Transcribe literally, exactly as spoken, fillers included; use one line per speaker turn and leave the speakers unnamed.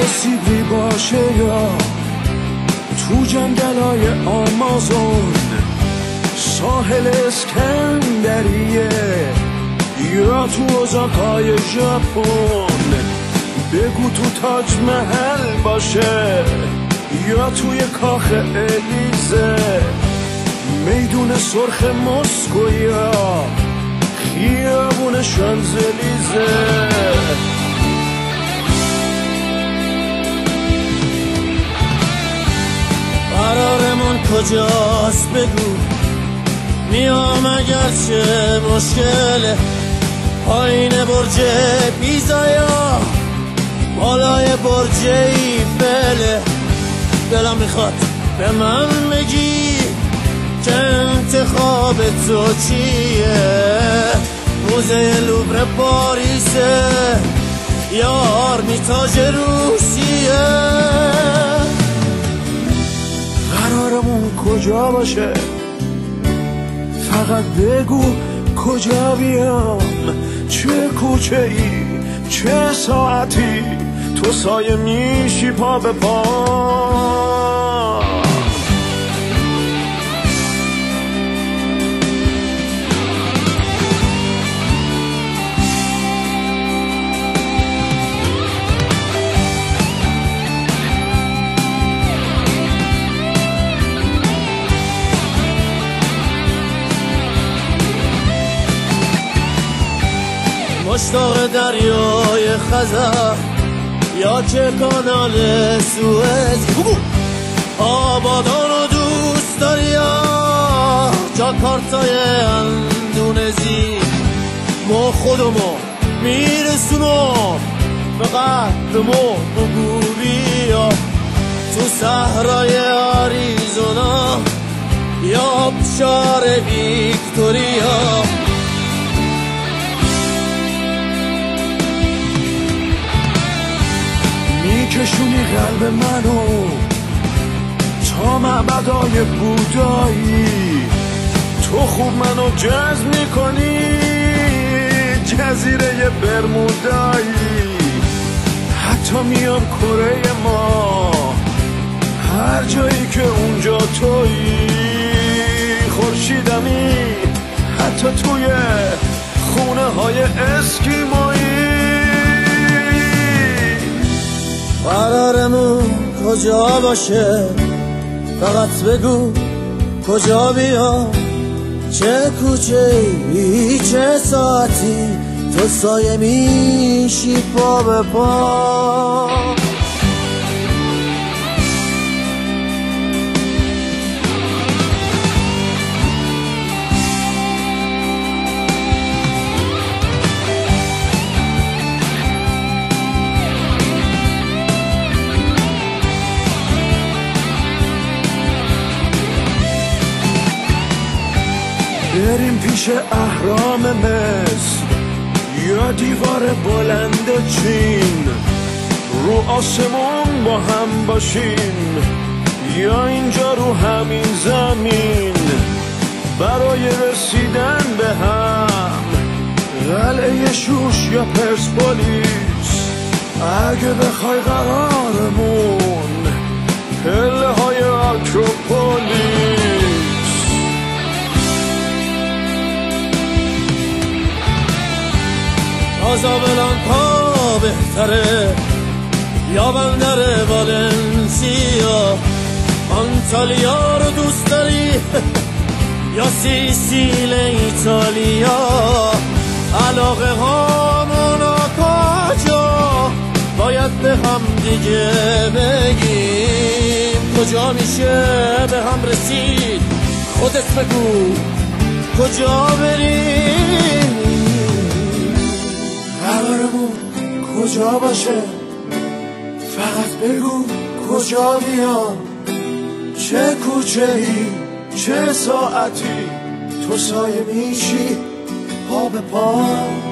سیبری باشه یا تو جنگلای آمازون، ساحل اسکندریه یا تو اوزاکای ژاپن، بگو تو تاج محل باشه یا توی کاخ الیزه، میدون سرخ مسکو یا خیابون شانزلیزه.
قرارمون کجاست بگو، میام اگرچه مشکله، پایین برج پیزا یا بالای برج ایفله. دلم میخواد به من بگی که انتخاب تو چیه، موزه لوور پاریسه یا آرمیتاژ روسیه.
قرارمون کجا باشه، فقط بگو کجا بیام، چه کوچه ای چه ساعتی تو سایه میشی پا به پا.
مشتاق دریای خزر یا که کانال سوئز، آبادان رو دوست داری یا جاکارتای اندونزی، ما خودمو میرسونم به قدمو بگو بیا تو صحرای آریزونا یا بشار ویکتوریا.
میکشونی قلب منو تا معبدای بودایی، تو خوب منو جذب میکنی جزیره برمودایی، حتی میام کره ما هر جایی که اونجا تویی، خورشیدمی حتی توی خونه های اسکیمایی.
قرارمون کجا باشه، فقط بگو کجا بیام، چه کوچه ای چه ساعتی تو سایه میشی پا به پا.
بریم پیش اهرام مصر یا دیوار بلند چین، رو آسمون با هم باشیم یا اینجا رو همین زمین، برای رسیدن به هم قلعه شوش یا پرسپولیس، اگه بخوای قرارمون پله های آکروپولیس.
کازابلانکا بهتره یا بندر والنسیا، آنتالیا رو دوست داری یا سیسیل ایتالیا، علاقه هامون کجا باید به هم دیگه بگیم، کجا میشه به هم رسید خودت بگو کجا بریم.
قرارمون کجا باشه، فقط بگو کجا بیام، چه کوچه ای چه ساعتی تو سایه میشی پا به پا.